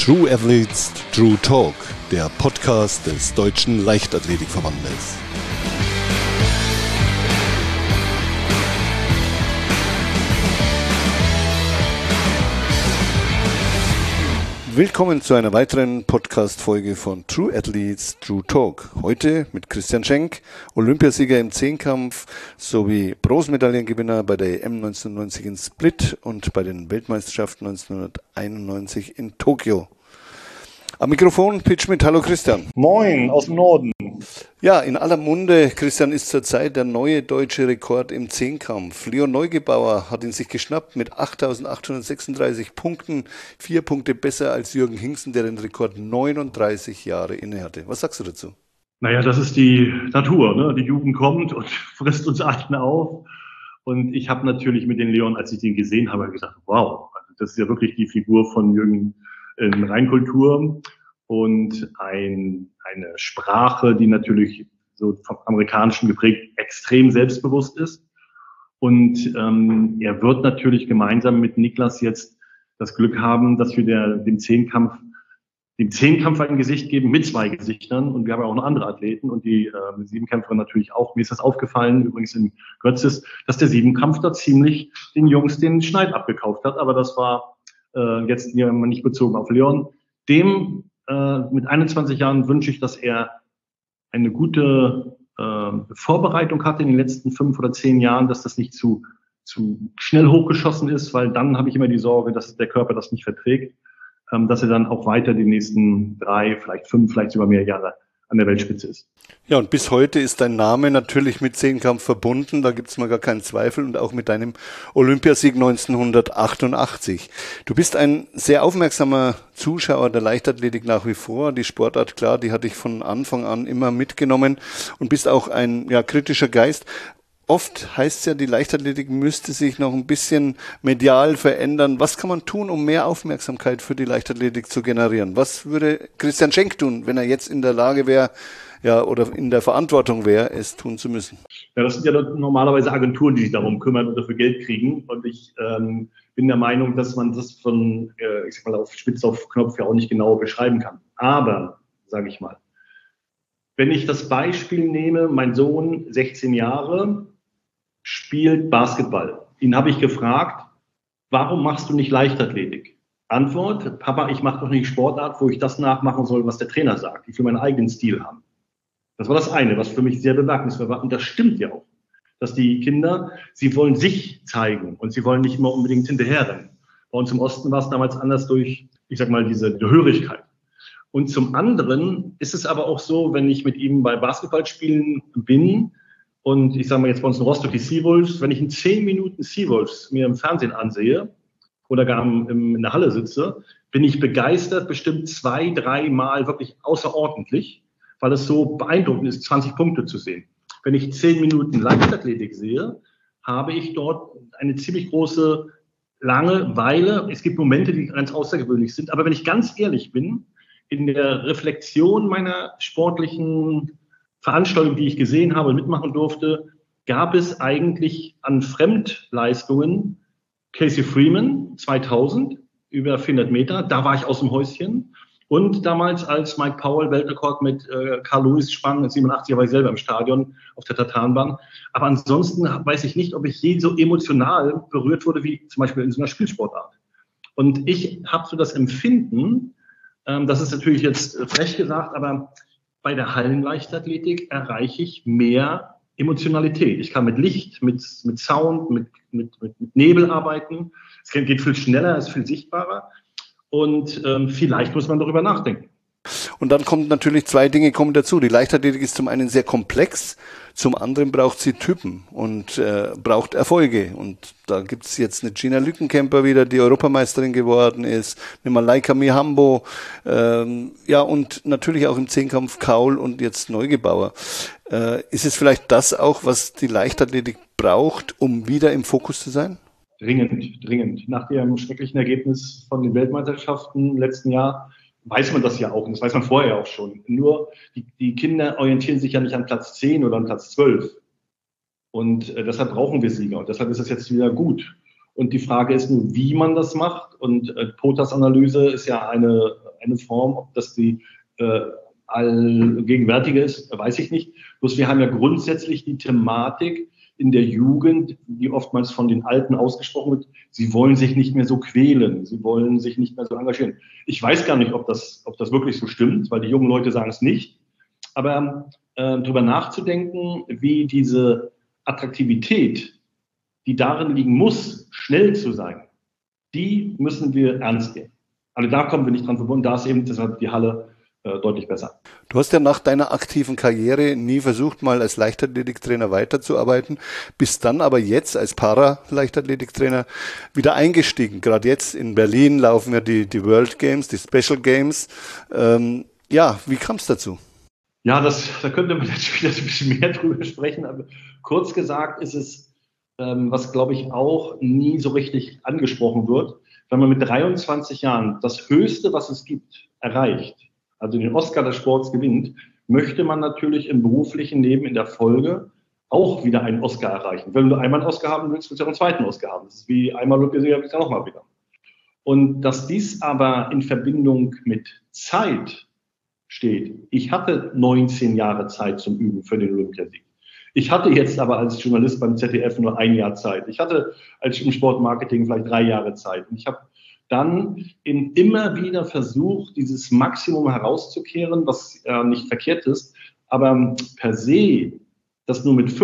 True Athletes, True Talk, der Podcast des Deutschen Leichtathletikverbandes. Willkommen zu einer weiteren Podcast-Folge von True Athletes, True Talk. Heute mit Christian Schenk, Olympiasieger im Zehnkampf sowie Bronzemedaillengewinner bei der EM 1990 in Split und bei den Weltmeisterschaften 1991 in Tokio. Am Mikrofon Pitch mit Hallo Christian. Moin aus dem Norden. Ja, in aller Munde, Christian, ist zurzeit der neue deutsche Rekord im Zehnkampf. Leon Neugebauer hat ihn sich geschnappt mit 8.836 Punkten, 4 Punkte besser als Jürgen Hingsten, der den Rekord 39 Jahre innehatte. Was sagst du dazu? Naja, das ist die Natur, ne? Die Jugend kommt und frisst uns allen auf. Und ich habe natürlich mit den Leon, als ich den gesehen habe, gesagt, wow, also das ist ja wirklich die Figur von Jürgen in Reinkultur und eine Sprache, die natürlich so vom Amerikanischen geprägt extrem selbstbewusst ist. Und er wird natürlich gemeinsam mit Niklas jetzt das Glück haben, dass wir dem Zehnkampf ein Gesicht geben mit 2 Gesichtern. Und wir haben ja auch noch andere Athleten und die Siebenkämpferin natürlich auch. Mir ist das aufgefallen, übrigens in Götzis, dass der Siebenkampf da ziemlich den Jungs den Schneid abgekauft hat. Aber das war jetzt hier nicht bezogen auf Leon. Dem mit 21 Jahren wünsche ich, dass er eine gute Vorbereitung hatte in den letzten 5 oder 10 Jahren, dass das nicht zu schnell hochgeschossen ist, weil dann habe ich immer die Sorge, dass der Körper das nicht verträgt, dass er dann auch weiter die nächsten 3, vielleicht 5, vielleicht sogar mehr Jahre an der Weltspitze ist. Ja, und bis heute ist dein Name natürlich mit Zehnkampf verbunden, da gibt es mal gar keinen Zweifel, und auch mit deinem Olympiasieg 1988. Du bist ein sehr aufmerksamer Zuschauer der Leichtathletik nach wie vor. Die Sportart, klar, die hat dich von Anfang an immer mitgenommen und bist auch ein kritischer Geist. Oft heißt es ja, die Leichtathletik müsste sich noch ein bisschen medial verändern. Was kann man tun, um mehr Aufmerksamkeit für die Leichtathletik zu generieren? Was würde Christian Schenk tun, wenn er jetzt in der Lage wäre, oder in der Verantwortung wäre, es tun zu müssen? Ja, das sind ja normalerweise Agenturen, die sich darum kümmern und dafür Geld kriegen. Und ich bin der Meinung, dass man das von, ich sag mal, auf Spitz auf Knopf ja auch nicht genau beschreiben kann. Aber, sage ich mal, wenn ich das Beispiel nehme, mein Sohn, 16 Jahre, spielt Basketball. Ihn habe ich gefragt, warum machst du nicht Leichtathletik? Antwort, Papa, ich mache doch nicht Sportart, wo ich das nachmachen soll, was der Trainer sagt. Ich will meinen eigenen Stil haben. Das war das eine, was für mich sehr bemerkenswert war. Und das stimmt ja auch, dass die Kinder, sie wollen sich zeigen und sie wollen nicht immer unbedingt hinterherrennen. Bei uns im Osten war es damals anders durch, ich sag mal, diese Gehörigkeit. Und zum anderen ist es aber auch so, wenn ich mit ihm bei Basketballspielen bin, und ich sage mal jetzt bei uns in Rostock die Seawolves, wenn ich in 10 Minuten Seawolves mir im Fernsehen ansehe oder gar in der Halle sitze, bin ich begeistert, bestimmt 2, 3 Mal wirklich außerordentlich, weil es so beeindruckend ist, 20 Punkte zu sehen. Wenn ich 10 Minuten Leichtathletik sehe, habe ich dort eine ziemlich große Langeweile. Es gibt Momente, die ganz außergewöhnlich sind. Aber wenn ich ganz ehrlich bin, in der Reflexion meiner sportlichen Veranstaltung, die ich gesehen habe und mitmachen durfte, gab es eigentlich an Fremdleistungen Casey Freeman 2000 über 400 Meter, da war ich aus dem Häuschen. Und damals, als Mike Powell Weltrekord mit Carl Lewis sprang, 87, war ich selber im Stadion auf der Tartanbahn. Aber ansonsten weiß ich nicht, ob ich je so emotional berührt wurde wie zum Beispiel in so einer Spielsportart. Und ich habe so das Empfinden, das ist natürlich jetzt frech gesagt, aber bei der Hallenleichtathletik erreiche ich mehr Emotionalität. Ich kann mit Licht, mit Sound, mit Nebel arbeiten. Es geht viel schneller, es ist viel sichtbarer. Und vielleicht muss man darüber nachdenken. Und dann kommen natürlich 2 Dinge dazu. Die Leichtathletik ist zum einen sehr komplex, zum anderen braucht sie Typen und braucht Erfolge. Und da gibt es jetzt eine Gina Lückenkämper wieder, die Europameisterin geworden ist, eine Malaika Mihambo, und natürlich auch im Zehnkampf Kaul und jetzt Neugebauer. Ist es vielleicht das auch, was die Leichtathletik braucht, um wieder im Fokus zu sein? Dringend. Nach dem schrecklichen Ergebnis von den Weltmeisterschaften im letzten Jahr weiß man das ja auch, und das weiß man vorher auch schon. Nur die Kinder orientieren sich ja nicht an Platz 10 oder an Platz 12. Und deshalb brauchen wir Sieger. Und deshalb ist es jetzt wieder gut. Und die Frage ist nur, wie man das macht. Und Potas Analyse ist ja eine eine Form, ob das die allgegenwärtige ist, weiß ich nicht. Bloß wir haben ja grundsätzlich die Thematik in der Jugend, die oftmals von den Alten ausgesprochen wird, sie wollen sich nicht mehr so quälen, sie wollen sich nicht mehr so engagieren. Ich weiß gar nicht, ob das wirklich so stimmt, weil die jungen Leute sagen es nicht. Aber darüber nachzudenken, wie diese Attraktivität, die darin liegen muss, schnell zu sein, die müssen wir ernst nehmen. Also da kommen wir nicht dran verbunden, da ist eben deshalb die Halle deutlich besser. Du hast ja nach deiner aktiven Karriere nie versucht, mal als Leichtathletiktrainer weiterzuarbeiten, bist dann aber jetzt als Para-Leichtathletiktrainer wieder eingestiegen. Gerade jetzt in Berlin laufen ja die World Games, die Special Games. Wie kam es dazu? Ja, da könnte man jetzt wieder ein bisschen mehr drüber sprechen, aber kurz gesagt ist es, was glaube ich auch nie so richtig angesprochen wird, wenn man mit 23 Jahren das Höchste, was es gibt, erreicht, also den Oscar des Sports gewinnt, möchte man natürlich im beruflichen Leben in der Folge auch wieder einen Oscar erreichen. Wenn du einmal einen Oscar haben willst, willst du auch einen zweiten Oscar haben. Das ist wie einmal Olympiasieger, willst du nochmal wieder. Und dass dies aber in Verbindung mit Zeit steht. Ich hatte 19 Jahre Zeit zum Üben für den Olympiasieg. Ich hatte jetzt aber als Journalist beim ZDF nur 1 Jahr Zeit. Ich hatte im Sportmarketing vielleicht 3 Jahre Zeit. Und ich habe dann immer wieder versucht, dieses Maximum herauszukehren, was nicht verkehrt ist, aber per se, das nur mit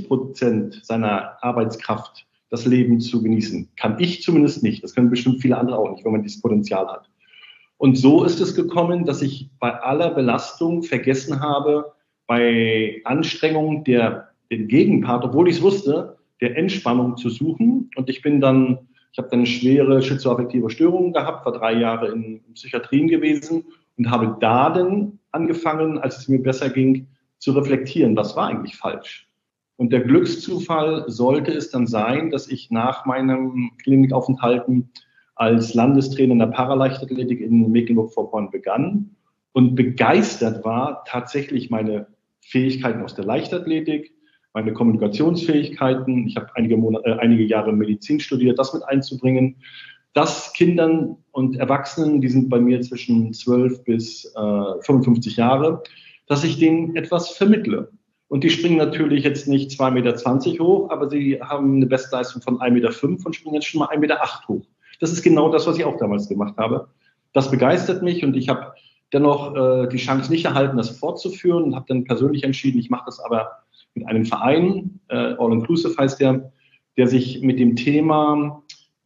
50% seiner Arbeitskraft das Leben zu genießen, kann ich zumindest nicht. Das können bestimmt viele andere auch nicht, wenn man dieses Potenzial hat. Und so ist es gekommen, dass ich bei aller Belastung vergessen habe, bei Anstrengung den Gegenpart, obwohl ich es wusste, der Entspannung zu suchen. Und ich habe dann eine schwere schizoaffektive Störung gehabt, war 3 Jahre in Psychiatrien gewesen und habe da dann angefangen, als es mir besser ging, zu reflektieren, was war eigentlich falsch. Und der Glückszufall sollte es dann sein, dass ich nach meinem Klinikaufenthalten als Landestrainer in der Paraleichtathletik in Mecklenburg-Vorpommern begann und begeistert war, tatsächlich meine Fähigkeiten aus der Leichtathletik, meine Kommunikationsfähigkeiten, ich habe einige Jahre Medizin studiert, das mit einzubringen, dass Kindern und Erwachsenen, die sind bei mir zwischen 12 bis 55 Jahre, dass ich denen etwas vermittle. Und die springen natürlich jetzt nicht 2,20 Meter hoch, aber sie haben eine Bestleistung von 1,5 Meter und springen jetzt schon mal 1,8 Meter hoch. Das ist genau das, was ich auch damals gemacht habe. Das begeistert mich und ich habe dennoch die Chance nicht erhalten, das fortzuführen und habe dann persönlich entschieden, ich mache das aber mit einem Verein, All Inclusive heißt der sich mit dem Thema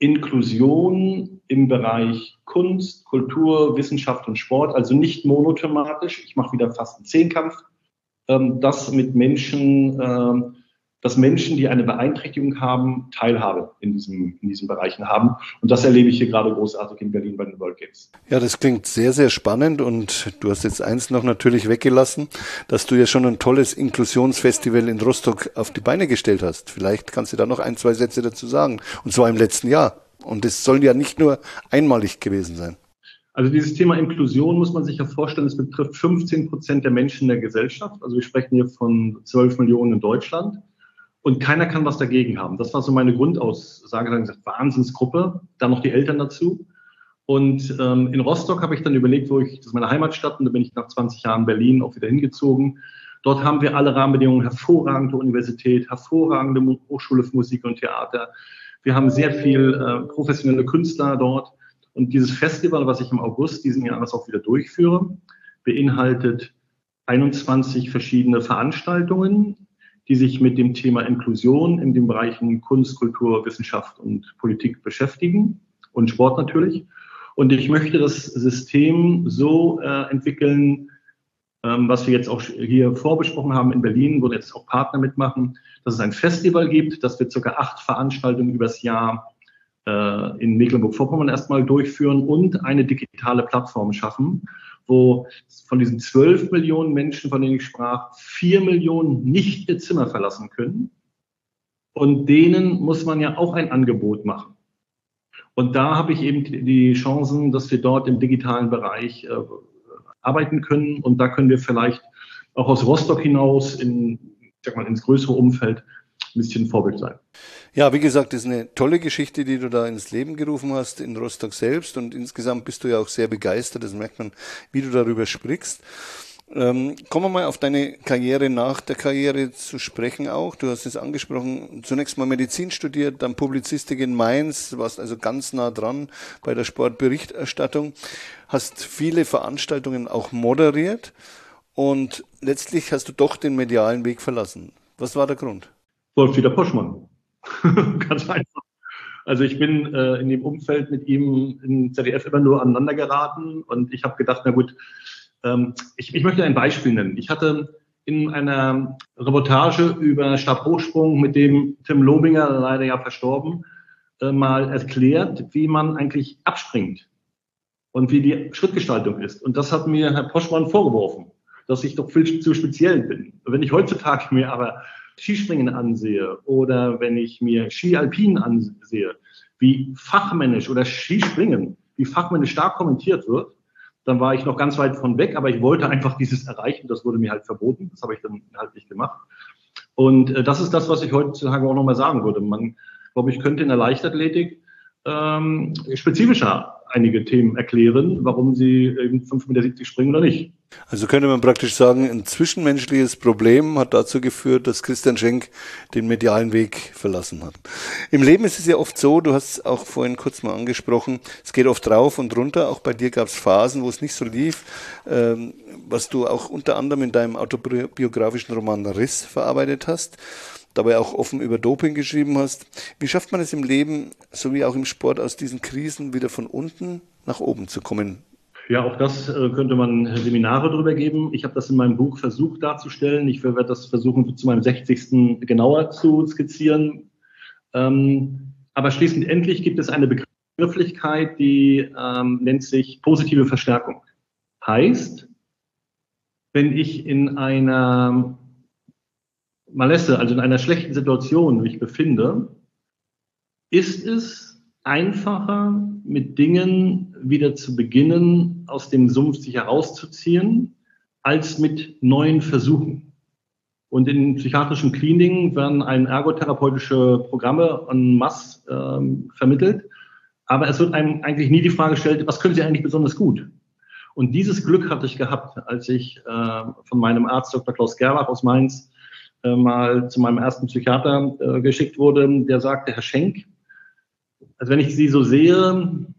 Inklusion im Bereich Kunst, Kultur, Wissenschaft und Sport, also nicht monothematisch, ich mache wieder fast einen Zehnkampf, das mit Menschen, dass Menschen, die eine Beeinträchtigung haben, Teilhabe in diesen Bereichen haben. Und das erlebe ich hier gerade großartig in Berlin bei den World Games. Ja, das klingt sehr, sehr spannend und du hast jetzt eins noch natürlich weggelassen, dass du ja schon ein tolles Inklusionsfestival in Rostock auf die Beine gestellt hast. Vielleicht kannst du da noch 1, 2 Sätze dazu sagen. Und zwar im letzten Jahr. Und es soll ja nicht nur einmalig gewesen sein. Also dieses Thema Inklusion muss man sich ja vorstellen, es betrifft 15% der Menschen der Gesellschaft. Also wir sprechen hier von 12 Millionen in Deutschland. Und keiner kann was dagegen haben. Das war so meine Grundaussage. Dann gesagt, Wahnsinnsgruppe, dann noch die Eltern dazu. Und in Rostock habe ich dann überlegt, das ist meine Heimatstadt, und da bin ich nach 20 Jahren Berlin auch wieder hingezogen. Dort haben wir alle Rahmenbedingungen, hervorragende Universität, hervorragende Hochschule für Musik und Theater. Wir haben sehr viel professionelle Künstler dort. Und dieses Festival, was ich im August diesen Jahres auch wieder durchführe, beinhaltet 21 verschiedene Veranstaltungen, die sich mit dem Thema Inklusion in den Bereichen Kunst, Kultur, Wissenschaft und Politik beschäftigen und Sport natürlich. Und ich möchte das System so entwickeln, was wir jetzt auch hier vorbesprochen haben in Berlin, wo jetzt auch Partner mitmachen, dass es ein Festival gibt, dass wir ca. 8 Veranstaltungen übers Jahr in Mecklenburg-Vorpommern erstmal durchführen und eine digitale Plattform schaffen, wo von diesen 12 Millionen Menschen, von denen ich sprach, 4 Millionen nicht ihr Zimmer verlassen können. Und denen muss man ja auch ein Angebot machen. Und da habe ich eben die Chancen, dass wir dort im digitalen Bereich arbeiten können. Und da können wir vielleicht auch aus Rostock hinaus ins größere Umfeld ein bisschen Vorbild sein. Ja, wie gesagt, das ist eine tolle Geschichte, die du da ins Leben gerufen hast in Rostock selbst und insgesamt bist du ja auch sehr begeistert, das merkt man, wie du darüber sprichst. Kommen wir mal auf deine Karriere nach der Karriere zu sprechen auch. Du hast es angesprochen, zunächst mal Medizin studiert, dann Publizistik in Mainz, warst also ganz nah dran bei der Sportberichterstattung, hast viele Veranstaltungen auch moderiert und letztlich hast du doch den medialen Weg verlassen. Was war der Grund? Wolf-Dieter Poschmann. Ganz einfach. Also ich bin in dem Umfeld mit ihm im ZDF immer nur aneinander geraten und ich habe gedacht, na gut, ich möchte ein Beispiel nennen. Ich hatte in einer Reportage über Stabhochsprung mit dem Tim Lobinger, leider ja verstorben, mal erklärt, wie man eigentlich abspringt und wie die Schrittgestaltung ist. Und das hat mir Herr Poschmann vorgeworfen, dass ich doch viel zu speziell bin. Wenn ich heutzutage mir aber Skispringen ansehe oder wenn ich mir Ski Alpin ansehe, wie fachmännisch oder Skispringen, wie fachmännisch stark kommentiert wird, dann war ich noch ganz weit von weg, aber ich wollte einfach dieses erreichen. Das wurde mir halt verboten. Das habe ich dann halt nicht gemacht. Und das ist das, was ich heutzutage auch nochmal sagen würde. Man, glaube ich, könnte in der Leichtathletik spezifischer einige Themen erklären, warum sie eben 5,70 Meter springen oder nicht. Also könnte man praktisch sagen, ein zwischenmenschliches Problem hat dazu geführt, dass Christian Schenk den medialen Weg verlassen hat. Im Leben ist es ja oft so, du hast es auch vorhin kurz mal angesprochen, es geht oft rauf und runter. Auch bei dir gab es Phasen, wo es nicht so lief, was du auch unter anderem in deinem autobiografischen Roman Riss verarbeitet hast, dabei auch offen über Doping geschrieben hast. Wie schafft man es im Leben, so wie auch im Sport, aus diesen Krisen wieder von unten nach oben zu kommen? Ja, auch das könnte man Seminare drüber geben. Ich habe das in meinem Buch versucht darzustellen. Ich werde das versuchen, zu meinem 60. genauer zu skizzieren. Aber schließlich endlich gibt es eine Begrifflichkeit, die nennt sich positive Verstärkung. Heißt, wenn ich in einer Malesse, also in einer schlechten Situation mich befinde, ist es einfacher, mit Dingen wieder zu beginnen, aus dem Sumpf sich herauszuziehen, als mit neuen Versuchen. Und in psychiatrischen Kliniken werden einem ergotherapeutische Programme en masse vermittelt, aber es wird einem eigentlich nie die Frage gestellt, was können Sie eigentlich besonders gut? Und dieses Glück hatte ich gehabt, als ich von meinem Arzt Dr. Klaus Gerlach aus Mainz mal zu meinem ersten Psychiater geschickt wurde, der sagte, Herr Schenk, also wenn ich Sie so sehe,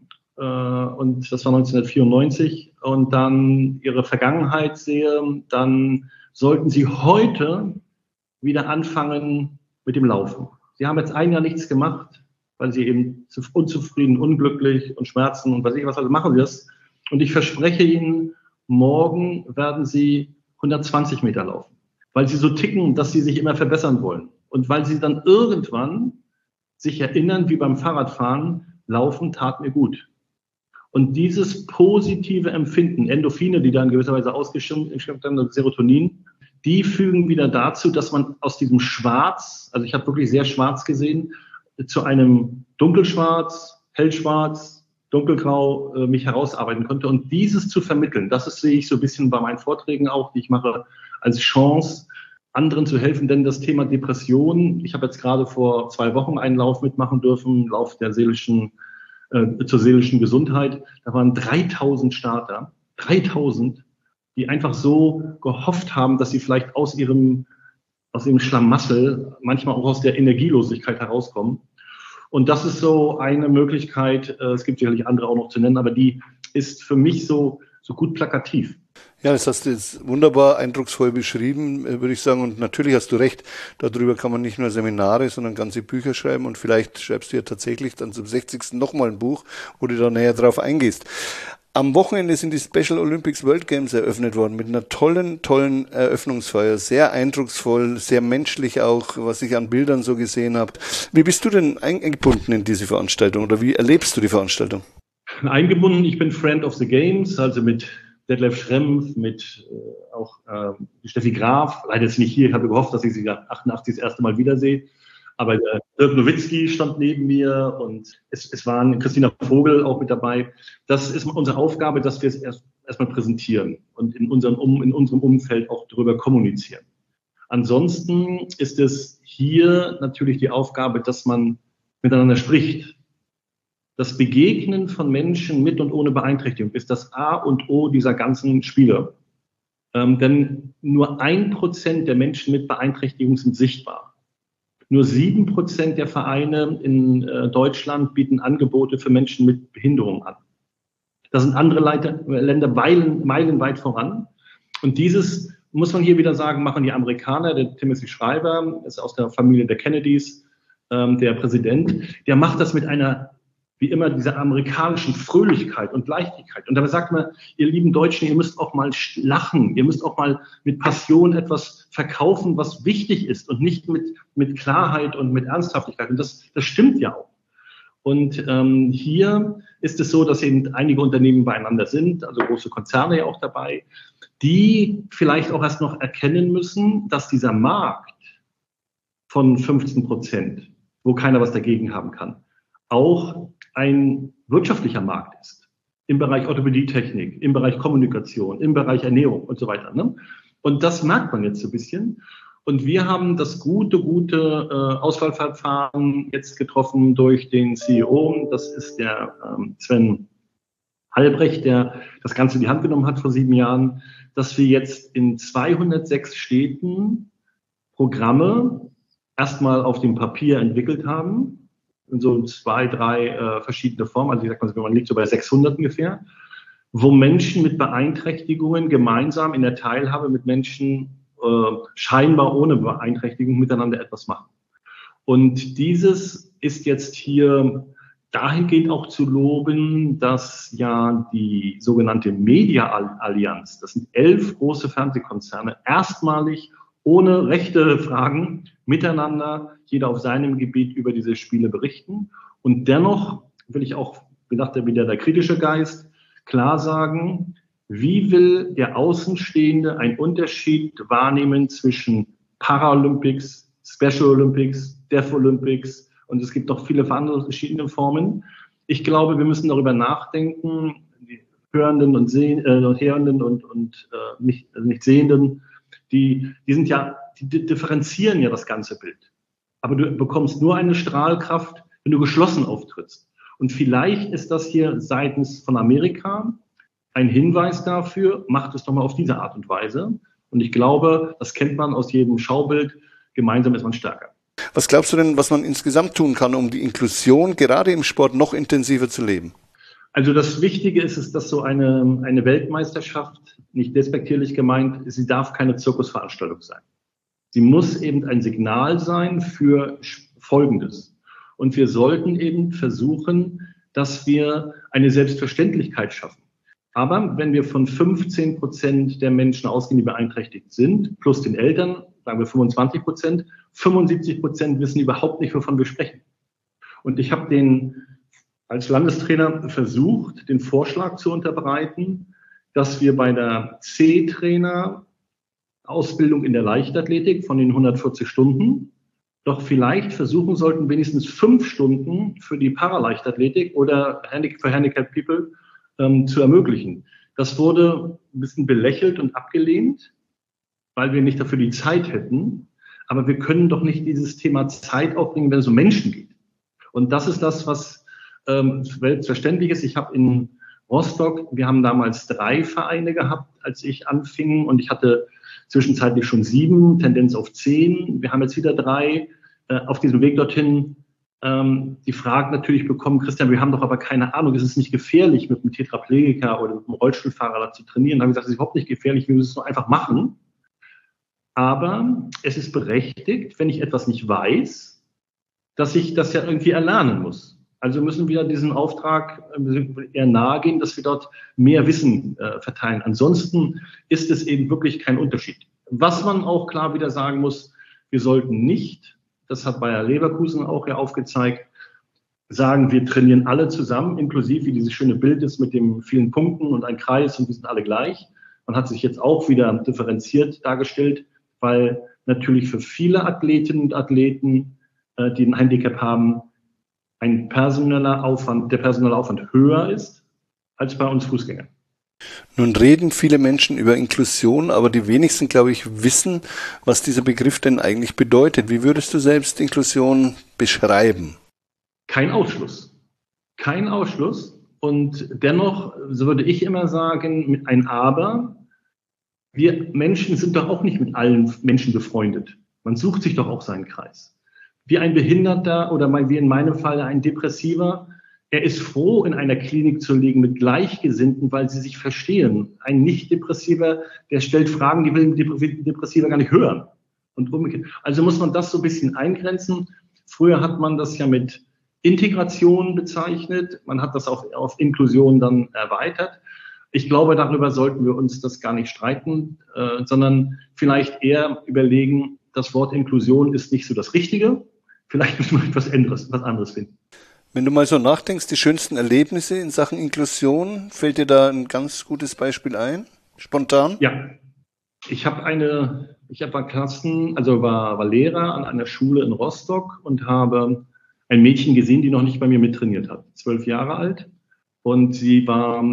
und das war 1994, und dann Ihre Vergangenheit sehe, dann sollten Sie heute wieder anfangen mit dem Laufen. Sie haben jetzt ein Jahr nichts gemacht, weil Sie eben unzufrieden, unglücklich und Schmerzen und weiß ich was, also machen Sie das. Und ich verspreche Ihnen, morgen werden Sie 120 Meter laufen, weil Sie so ticken, dass Sie sich immer verbessern wollen. Und weil Sie dann irgendwann sich erinnern, wie beim Fahrradfahren, Laufen tat mir gut. Und dieses positive Empfinden, Endorphine, die dann in gewisser Weise ausgeschüttet werden, Serotonin, die fügen wieder dazu, dass man aus diesem Schwarz, also ich habe wirklich sehr schwarz gesehen, zu einem Dunkelschwarz, Hellschwarz, Dunkelgrau mich herausarbeiten konnte. Und dieses zu vermitteln, das sehe ich so ein bisschen bei meinen Vorträgen auch, die ich mache, als Chance, anderen zu helfen, denn das Thema Depression, ich habe jetzt gerade vor 2 Wochen einen Lauf mitmachen dürfen, Lauf der zur seelischen Gesundheit. Da waren 3000 Starter, 3000, die einfach so gehofft haben, dass sie vielleicht aus ihrem Schlamassel, manchmal auch aus der Energielosigkeit herauskommen. Und das ist so eine Möglichkeit, es gibt sicherlich andere auch noch zu nennen, aber die ist für mich so gut plakativ. Ja, das hast du jetzt wunderbar eindrucksvoll beschrieben, würde ich sagen. Und natürlich hast du recht, darüber kann man nicht nur Seminare, sondern ganze Bücher schreiben. Und vielleicht schreibst du ja tatsächlich dann zum 60. nochmal ein Buch, wo du da näher drauf eingehst. Am Wochenende sind die Special Olympics World Games eröffnet worden mit einer tollen Eröffnungsfeier. Sehr eindrucksvoll, sehr menschlich auch, was ich an Bildern so gesehen habe. Wie bist du denn eingebunden in diese Veranstaltung oder wie erlebst du die Veranstaltung? Eingebunden, ich bin Friend of the Games, also mit Detlef Schrempf, mit auch Steffi Graf, leider ist sie nicht hier, ich habe gehofft, dass ich sie 88 das erste Mal wiedersehe, aber Dirk Nowitzki stand neben mir und es waren Christina Vogel auch mit dabei. Das ist unsere Aufgabe, dass wir es erstmal präsentieren und in unserem Umfeld auch darüber kommunizieren. Ansonsten ist es hier natürlich die Aufgabe, dass man miteinander spricht. Das Begegnen von Menschen mit und ohne Beeinträchtigung ist das A und O dieser ganzen Spiele. Denn nur 1% der Menschen mit Beeinträchtigung sind sichtbar. Nur 7% der Vereine in Deutschland bieten Angebote für Menschen mit Behinderung an. Da sind andere Länder meilenweit voran. Und dieses, muss man hier wieder sagen, machen die Amerikaner. Der Timothy Schreiber ist aus der Familie der Kennedys, der Präsident. Der macht das mit einer, wie immer, dieser amerikanischen Fröhlichkeit und Leichtigkeit. Und dabei sagt man, ihr lieben Deutschen, ihr müsst auch mal lachen. Ihr müsst auch mal mit Passion etwas verkaufen, was wichtig ist und nicht mit Klarheit und mit Ernsthaftigkeit. Und das stimmt ja auch. Und hier ist es so, dass eben einige Unternehmen beieinander sind, also große Konzerne ja auch dabei, die vielleicht auch erst noch erkennen müssen, dass dieser Markt von 15%, wo keiner was dagegen haben kann, auch ein wirtschaftlicher Markt ist. Im Bereich Orthopädietechnik, im Bereich Kommunikation, im Bereich Ernährung und so weiter. Ne? Und das merkt man jetzt so ein bisschen. Und wir haben das gute Auswahlverfahren jetzt getroffen durch den CEO. Das ist der Sven Albrecht, der das Ganze in die Hand genommen hat vor 7 Jahren, dass wir jetzt in 206 Städten Programme erstmal auf dem Papier entwickelt haben, in so 2, 3 verschiedene Formen. Also ich sag mal, man liegt so bei 600 ungefähr, wo Menschen mit Beeinträchtigungen gemeinsam in der Teilhabe mit Menschen scheinbar ohne Beeinträchtigung miteinander etwas machen. Und dieses ist jetzt hier dahingehend auch zu loben, dass ja die sogenannte Media-Allianz, das sind 11 große Fernsehkonzerne, erstmalig ohne rechte Fragen miteinander, jeder auf seinem Gebiet über diese Spiele berichten. Und dennoch will ich auch, wie dachte wieder der kritische Geist, klar sagen, wie will der Außenstehende einen Unterschied wahrnehmen zwischen Paralympics, Special Olympics, Deaf Olympics und es gibt noch viele andere verschiedene Formen. Ich glaube, wir müssen darüber nachdenken, die Hörenden und Hörenden und nicht Sehenden, die sind ja, die differenzieren ja das ganze Bild. Aber du bekommst nur eine Strahlkraft, wenn du geschlossen auftrittst. Und vielleicht ist das hier seitens von Amerika ein Hinweis dafür, macht es doch mal auf diese Art und Weise. Und ich glaube, das kennt man aus jedem Schaubild, gemeinsam ist man stärker. Was glaubst du denn, was man insgesamt tun kann, um die Inklusion gerade im Sport noch intensiver zu leben? Also das Wichtige ist, dass so eine Weltmeisterschaft, nicht despektierlich gemeint, sie darf keine Zirkusveranstaltung sein. Sie muss eben ein Signal sein für Folgendes. Und wir sollten eben versuchen, dass wir eine Selbstverständlichkeit schaffen. Aber wenn wir von 15% der Menschen ausgehen, die beeinträchtigt sind, plus den Eltern, sagen wir 25%, 75% wissen überhaupt nicht, wovon wir sprechen. Und ich habe als Landestrainer versucht, den Vorschlag zu unterbreiten, dass wir bei der C-Trainer-Ausbildung in der Leichtathletik von den 140 Stunden doch vielleicht versuchen sollten, wenigstens 5 Stunden für die Paraleichtathletik oder für Handicapped People zu ermöglichen. Das wurde ein bisschen belächelt und abgelehnt, weil wir nicht dafür die Zeit hätten. Aber wir können doch nicht dieses Thema Zeit aufbringen, wenn es um Menschen geht. Und das ist das, was selbstverständlich ist. Ich habe in Rostock, wir haben damals 3 Vereine gehabt, als ich anfing. Und ich hatte zwischenzeitlich schon 7, Tendenz auf 10. Wir haben jetzt wieder 3 auf diesem Weg dorthin. Die Frage natürlich bekommen, Christian, wir haben doch aber keine Ahnung, ist es nicht gefährlich, mit einem Tetraplegiker oder mit einem Rollstuhlfahrer da zu trainieren? Da haben wir gesagt, es ist überhaupt nicht gefährlich, wir müssen es nur einfach machen. Aber es ist berechtigt, wenn ich etwas nicht weiß, dass ich das ja irgendwie erlernen muss. Also müssen wir diesen Auftrag eher nahe gehen, dass wir dort mehr Wissen verteilen. Ansonsten ist es eben wirklich kein Unterschied. Was man auch klar wieder sagen muss, wir sollten nicht, das hat Bayer Leverkusen auch ja aufgezeigt, sagen, wir trainieren alle zusammen, inklusive wie dieses schöne Bild ist mit den vielen Punkten und ein Kreis und wir sind alle gleich. Man hat sich jetzt auch wieder differenziert dargestellt, weil natürlich für viele Athletinnen und Athleten, die ein Handicap haben, der personelle Aufwand höher ist als bei uns Fußgängern. Nun reden viele Menschen über Inklusion, aber die wenigsten, glaube ich, wissen, was dieser Begriff denn eigentlich bedeutet. Wie würdest du selbst Inklusion beschreiben? Kein Ausschluss. Kein Ausschluss. Und dennoch, so würde ich immer sagen, mit ein Aber, wir Menschen sind doch auch nicht mit allen Menschen befreundet. Man sucht sich doch auch seinen Kreis. Wie ein Behinderter oder wie in meinem Fall ein Depressiver, er ist froh, in einer Klinik zu liegen mit Gleichgesinnten, weil sie sich verstehen. Ein Nicht-Depressiver, der stellt Fragen, die will ein Depressiver gar nicht hören. Und umgekehrt. Also muss man das so ein bisschen eingrenzen. Früher hat man das ja mit Integration bezeichnet. Man hat das auch auf Inklusion dann erweitert. Ich glaube, darüber sollten wir uns das gar nicht streiten, sondern vielleicht eher überlegen, das Wort Inklusion ist nicht so das Richtige. Vielleicht müssen wir etwas anderes finden. Wenn du mal so nachdenkst, die schönsten Erlebnisse in Sachen Inklusion, fällt dir da ein ganz gutes Beispiel ein? Spontan? Ja, war Lehrer an einer Schule in Rostock und habe ein Mädchen gesehen, die noch nicht bei mir mittrainiert hat, 12 Jahre alt. Und sie war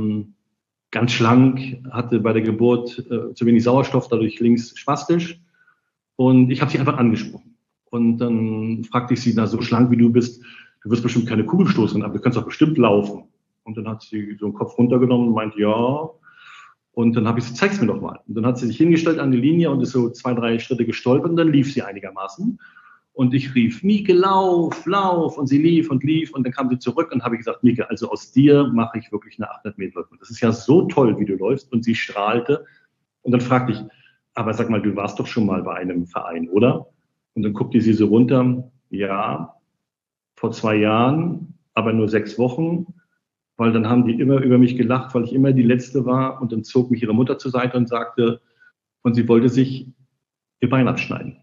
ganz schlank, hatte bei der Geburt zu wenig Sauerstoff, dadurch links spastisch. Und ich habe sie einfach angesprochen. Und dann fragte ich sie, na, so schlank wie du bist, du wirst bestimmt keine Kugelstoßerin, aber du kannst doch bestimmt laufen. Und dann hat sie so den Kopf runtergenommen und meinte, ja. Und dann habe ich gesagt, zeig's mir doch mal. Und dann hat sie sich hingestellt an die Linie und ist so 2, 3 Schritte gestolpert und dann lief sie einigermaßen. Und ich rief, Mieke, lauf, lauf. Und sie lief und lief und dann kam sie zurück und habe ich gesagt, Mieke, also aus dir mache ich wirklich eine 800 Meter Läufe. Das ist ja so toll, wie du läufst. Und sie strahlte. Und dann fragte ich, aber sag mal, du warst doch schon mal bei einem Verein, oder? Und dann guckte sie so runter, ja, vor 2 Jahren, aber nur 6 Wochen, weil dann haben die immer über mich gelacht, weil ich immer die Letzte war und dann zog mich ihre Mutter zur Seite und sagte, und sie wollte sich ihr Bein abschneiden.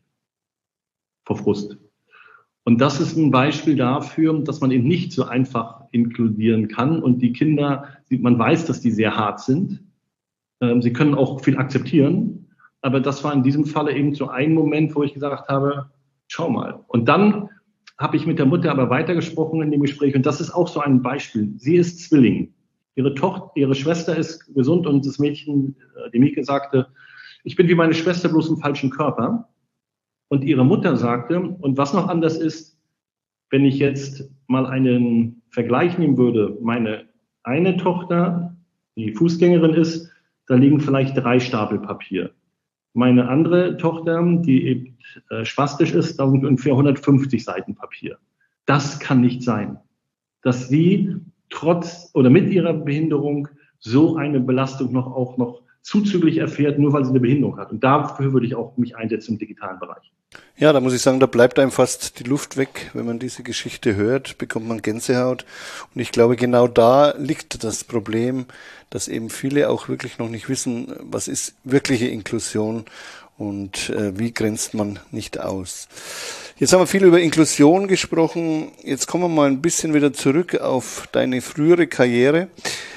Vor Frust. Und das ist ein Beispiel dafür, dass man eben nicht so einfach inkludieren kann und die Kinder, man weiß, dass die sehr hart sind, sie können auch viel akzeptieren, aber das war in diesem Falle eben so ein Moment, wo ich gesagt habe, schau mal. Und dann habe ich mit der Mutter aber weitergesprochen in dem Gespräch und das ist auch so ein Beispiel. Sie ist Zwilling. Ihre Schwester ist gesund und das Mädchen, die Mieke, sagte, ich bin wie meine Schwester, bloß im falschen Körper. Und ihre Mutter sagte, und was noch anders ist, wenn ich jetzt mal einen Vergleich nehmen würde, meine eine Tochter, die Fußgängerin ist, da liegen vielleicht 3 Stapel Papier. Meine andere Tochter, die eben spastisch ist, da sind ungefähr 150 Seiten Papier. Das kann nicht sein, dass sie trotz oder mit ihrer Behinderung so eine Belastung noch zuzüglich erfährt, nur weil sie eine Behinderung hat. Und dafür würde ich auch mich einsetzen im digitalen Bereich. Ja, da muss ich sagen, da bleibt einem fast die Luft weg. Wenn man diese Geschichte hört, bekommt man Gänsehaut. Und ich glaube, genau da liegt das Problem, dass eben viele auch wirklich noch nicht wissen, was ist wirkliche Inklusion und wie grenzt man nicht aus. Jetzt haben wir viel über Inklusion gesprochen. Jetzt kommen wir mal ein bisschen wieder zurück auf deine frühere Karriere.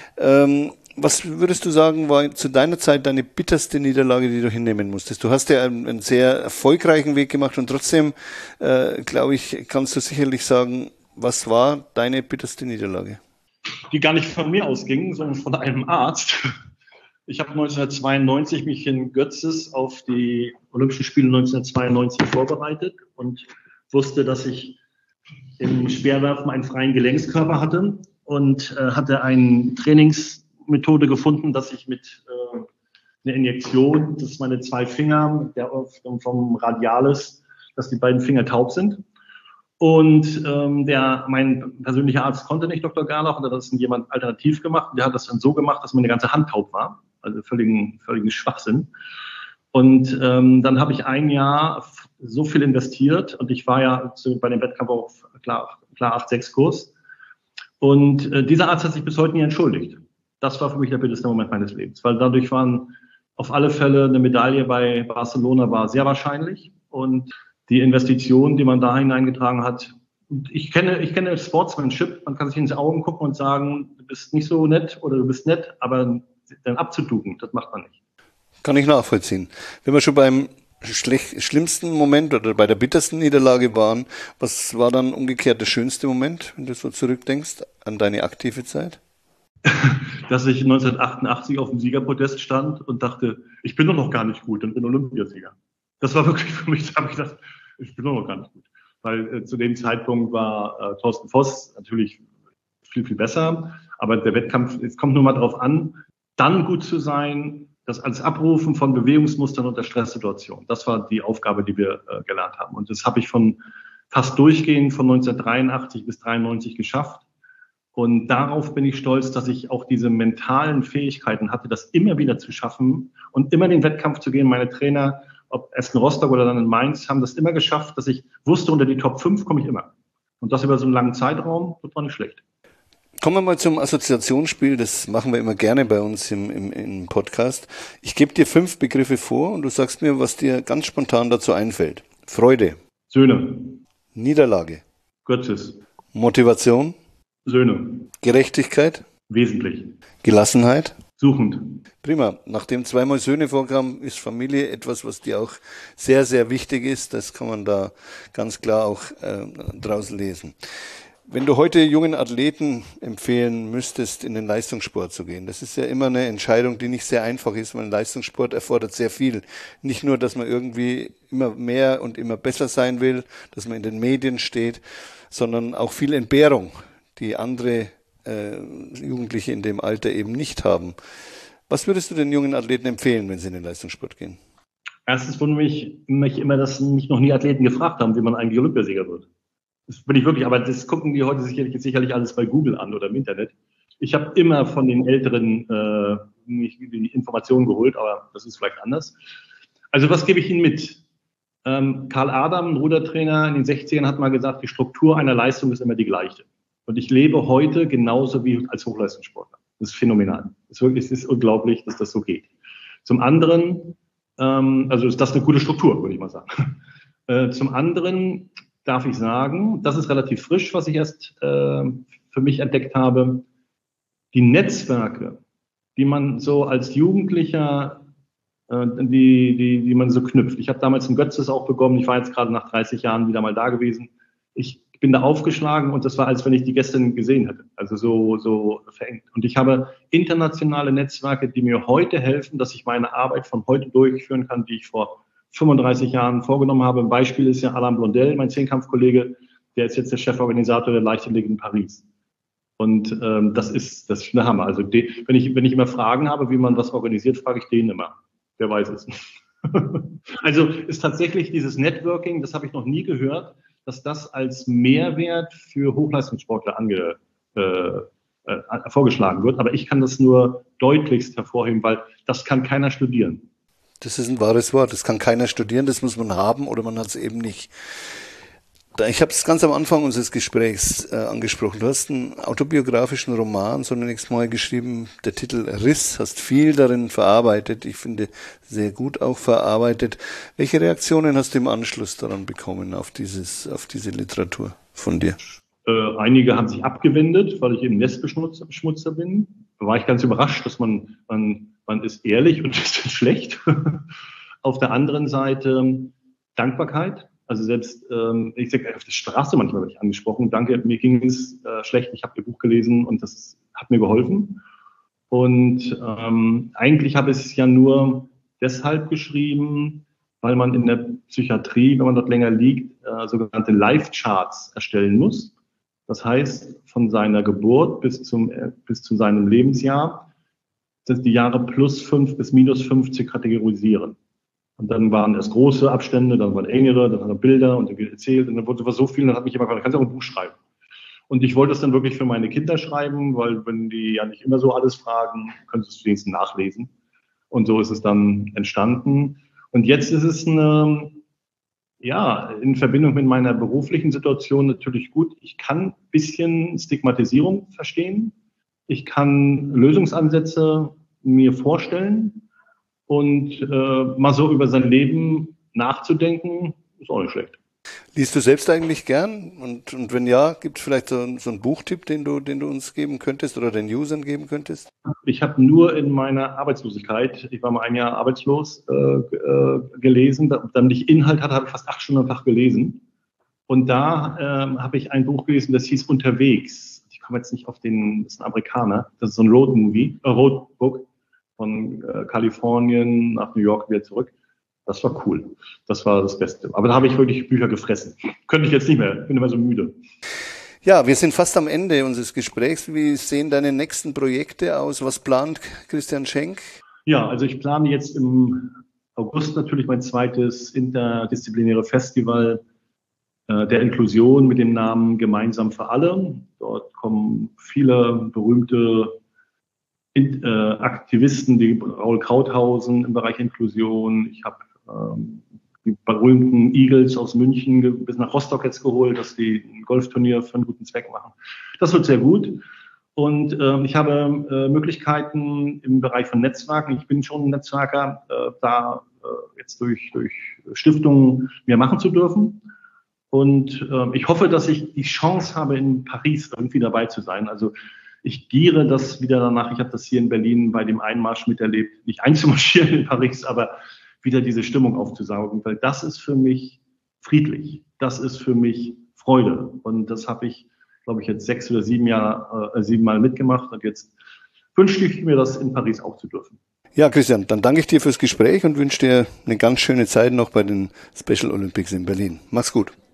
Was würdest du sagen, war zu deiner Zeit deine bitterste Niederlage, die du hinnehmen musstest? Du hast ja einen sehr erfolgreichen Weg gemacht und trotzdem, glaube ich, kannst du sicherlich sagen, was war deine bitterste Niederlage? Die gar nicht von mir ausging, sondern von einem Arzt. Ich habe 1992 mich in Götzes auf die Olympischen Spiele 1992 vorbereitet und wusste, dass ich im Speerwerfen einen freien Gelenkskörper hatte und hatte einen Trainingsmethode gefunden, dass ich mit einer Injektion, dass meine 2 Finger, vom Radialis, dass die beiden Finger taub sind. Und mein persönlicher Arzt konnte nicht, Dr. Gerlach, und hat das jemand alternativ gemacht. Der hat das dann so gemacht, dass meine ganze Hand taub war. Also völligen Schwachsinn. Und dann habe ich ein Jahr so viel investiert und ich war ja bei dem Wettkampf auf klar 8-6-Kurs. Und dieser Arzt hat sich bis heute nie entschuldigt. Das war für mich der bitterste Moment meines Lebens, weil dadurch waren auf alle Fälle eine Medaille bei Barcelona war sehr wahrscheinlich und die Investition, die man da hineingetragen hat. Ich kenne Sportsmanship. Man kann sich in die Augen gucken und sagen, du bist nicht so nett oder du bist nett, aber dann abzutuken, das macht man nicht. Kann ich nachvollziehen. Wenn wir schon beim schlimmsten Moment oder bei der bittersten Niederlage waren, was war dann umgekehrt der schönste Moment, wenn du so zurückdenkst an deine aktive Zeit? dass ich 1988 auf dem Siegerpodest stand und dachte, ich bin doch noch gar nicht gut und bin Olympiasieger. Das war wirklich für mich, da habe ich gedacht, ich bin doch noch gar nicht gut. Weil zu dem Zeitpunkt war Thorsten Voss natürlich viel, viel besser. Aber der Wettkampf, es kommt nur mal darauf an, dann gut zu sein, das als Abrufen von Bewegungsmustern unter Stresssituationen. Das war die Aufgabe, die wir gelernt haben. Und das habe ich von fast durchgehend von 1983 bis 1993 geschafft. Und darauf bin ich stolz, dass ich auch diese mentalen Fähigkeiten hatte, das immer wieder zu schaffen und immer in den Wettkampf zu gehen. Meine Trainer, ob erst in Rostock oder dann in Mainz, haben das immer geschafft, dass ich wusste, unter die Top 5 komme ich immer. Und das über so einen langen Zeitraum, das war nicht schlecht. Kommen wir mal zum Assoziationsspiel, das machen wir immer gerne bei uns im Podcast. Ich gebe dir 5 Begriffe vor und du sagst mir, was dir ganz spontan dazu einfällt. Freude. Söhne. Niederlage. Götzes. Motivation. Söhne. Gerechtigkeit. Wesentlich. Gelassenheit. Suchend. Prima. Nach dem 2-mal Söhne Vorgaben ist Familie etwas, was dir auch sehr, sehr wichtig ist. Das kann man da ganz klar auch draus lesen. Wenn du heute jungen Athleten empfehlen müsstest, in den Leistungssport zu gehen, das ist ja immer eine Entscheidung, die nicht sehr einfach ist, weil Leistungssport erfordert sehr viel. Nicht nur, dass man irgendwie immer mehr und immer besser sein will, dass man in den Medien steht, sondern auch viel Entbehrung, die andere Jugendliche in dem Alter eben nicht haben. Was würdest du den jungen Athleten empfehlen, wenn sie in den Leistungssport gehen? Erstens wundert mich immer, dass mich noch nie Athleten gefragt haben, wie man eigentlich Olympiasieger wird. Das bin ich wirklich, aber das gucken die heute sicherlich alles bei Google an oder im Internet. Ich habe immer von den Älteren die Informationen geholt, aber das ist vielleicht anders. Also was gebe ich Ihnen mit? Karl Adam, ein Rudertrainer in den 60ern, hat mal gesagt, die Struktur einer Leistung ist immer die gleiche. Und ich lebe heute genauso wie als Hochleistungssportler. Das ist phänomenal. Es ist unglaublich, dass das so geht. Zum anderen, also ist das eine gute Struktur, würde ich mal sagen. Zum anderen darf ich sagen, das ist relativ frisch, was ich erst für mich entdeckt habe. Die Netzwerke, die man so als Jugendlicher, die man so knüpft. Ich habe damals in Götzes auch begonnen. Ich war jetzt gerade nach 30 Jahren wieder mal da gewesen. Ich bin da aufgeschlagen und das war, als wenn ich die gestern gesehen hätte. Also so verengt. Und ich habe internationale Netzwerke, die mir heute helfen, dass ich meine Arbeit von heute durchführen kann, die ich vor 35 Jahren vorgenommen habe. Ein Beispiel ist ja Alain Blondel, mein Zehnkampfkollege, der ist jetzt der Cheforganisator der Leichtathletik in Paris. Und das ist der Hammer. Also wenn ich immer Fragen habe, wie man was organisiert, frage ich den immer. Der weiß es. Also ist tatsächlich dieses Networking, das habe ich noch nie gehört, dass das als Mehrwert für Hochleistungssportler vorgeschlagen wird. Aber ich kann das nur deutlichst hervorheben, weil das kann keiner studieren. Das ist ein wahres Wort. Das kann keiner studieren, das muss man haben oder man hat es eben nicht. Ich habe es ganz am Anfang unseres Gesprächs angesprochen. Du hast einen autobiografischen Roman zunächst mal geschrieben, der Titel Riss, hast viel darin verarbeitet. Ich finde, sehr gut auch verarbeitet. Welche Reaktionen hast du im Anschluss daran bekommen, auf diese Literatur von dir? Einige haben sich abgewendet, weil ich eben Nestbeschmutzer bin. Da war ich ganz überrascht, dass man ist ehrlich und ist schlecht. Auf der anderen Seite Dankbarkeit. Also selbst, ich sage auf der Straße manchmal werde ich angesprochen, danke, mir ging es schlecht, ich habe Ihr Buch gelesen und das hat mir geholfen. Und eigentlich habe ich es ja nur deshalb geschrieben, weil man in der Psychiatrie, wenn man dort länger liegt, sogenannte Life-Charts erstellen muss. Das heißt, von seiner Geburt bis zu seinem Lebensjahr sind die Jahre +5 bis -5 zu kategorisieren. Und dann waren erst große Abstände, dann waren engere, dann hat er Bilder und dann wird erzählt und dann wurde so viel, dann hat mich immer gefragt, kannst du auch ein Buch schreiben? Und ich wollte es dann wirklich für meine Kinder schreiben, weil wenn die ja nicht immer so alles fragen, können sie es wenigstens nachlesen. Und so ist es dann entstanden. Und jetzt ist es in Verbindung mit meiner beruflichen Situation natürlich gut. Ich kann ein bisschen Stigmatisierung verstehen. Ich kann Lösungsansätze mir vorstellen. Und mal so über sein Leben nachzudenken, ist auch nicht schlecht. Liest du selbst eigentlich gern? Und wenn ja, gibt es vielleicht so einen Buchtipp, den du uns geben könntest oder den Usern geben könntest? Ich habe nur in meiner Arbeitslosigkeit, ich war mal ein Jahr arbeitslos, gelesen. Damit ich Inhalt hatte, habe ich fast 8 Stunden am Tag gelesen. Und da habe ich ein Buch gelesen, das hieß Unterwegs. komme jetzt nicht auf den, das ist ein Amerikaner, das ist so ein Roadbook von Kalifornien nach New York wieder zurück. Das war cool. Das war das Beste. Aber da habe ich wirklich Bücher gefressen. Könnte ich jetzt nicht mehr. Bin immer so müde. Ja, wir sind fast am Ende unseres Gesprächs. Wie sehen deine nächsten Projekte aus? Was plant Christian Schenk? Ja, also ich plane jetzt im August natürlich mein zweites interdisziplinäre Festival der Inklusion mit dem Namen Gemeinsam für alle. Dort kommen viele berühmte Aktivisten, die Raul Krauthausen im Bereich Inklusion. Ich habe die berühmten Eagles aus München bis nach Rostock jetzt geholt, dass die ein Golfturnier für einen guten Zweck machen. Das wird sehr gut. Und ich habe Möglichkeiten im Bereich von Netzwerken. Ich bin schon ein Netzwerker, da jetzt durch Stiftungen mehr machen zu dürfen. Und ich hoffe, dass ich die Chance habe, in Paris irgendwie dabei zu sein. Also ich giere das wieder danach. Ich habe das hier in Berlin bei dem Einmarsch miterlebt, nicht einzumarschieren in Paris, aber wieder diese Stimmung aufzusaugen, weil das ist für mich friedlich. Das ist für mich Freude. Und das habe ich, glaube ich, jetzt 6 oder 7 Mal mitgemacht. Und jetzt wünsche ich mir, das in Paris auch zu dürfen. Ja, Christian, dann danke ich dir fürs Gespräch und wünsche dir eine ganz schöne Zeit noch bei den Special Olympics in Berlin. Mach's gut.